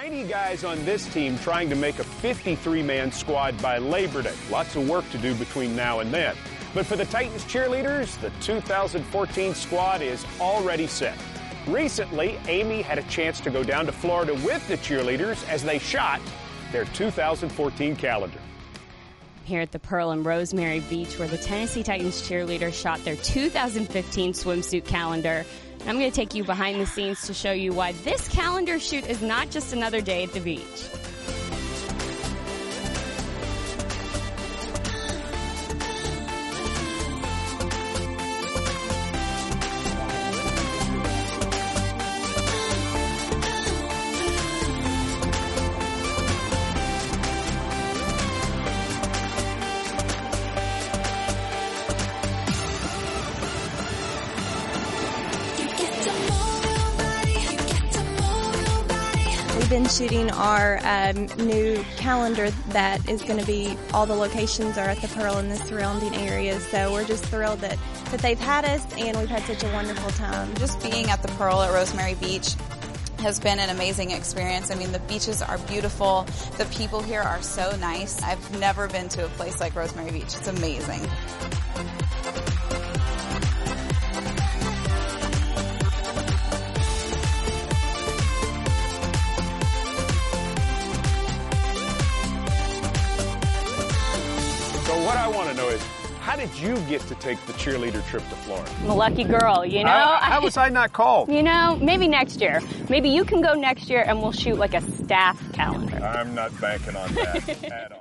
90 guys on this team trying to make a 53-man squad by Labor Day. Lots of work to do between now and then. But for the Titans cheerleaders, the 2014 squad is already set. Recently, Amy had a chance to go down to Florida with the cheerleaders as they shot their 2014 calendar. Here at the Pearl and Rosemary Beach, where the Tennessee Titans cheerleaders shot their 2015 swimsuit calendar. And I'm going to take you behind the scenes to show you why this calendar shoot is not just another day at the beach. We've been shooting our new calendar that is going to be, all the locations are at the Pearl and the surrounding areas, so we're just thrilled that they've had us and we've had such a wonderful time. Just being at the Pearl at Rosemary Beach has been an amazing experience. I mean, the beaches are beautiful. The people here are so nice. I've never been to a place like Rosemary Beach. It's amazing. So what I want to know is, how did you get to take the cheerleader trip to Florida? I'm a lucky girl, you know? How was I not called? You know, maybe next year. Maybe you can go next year and we'll shoot like a staff calendar. I'm not banking on that at all.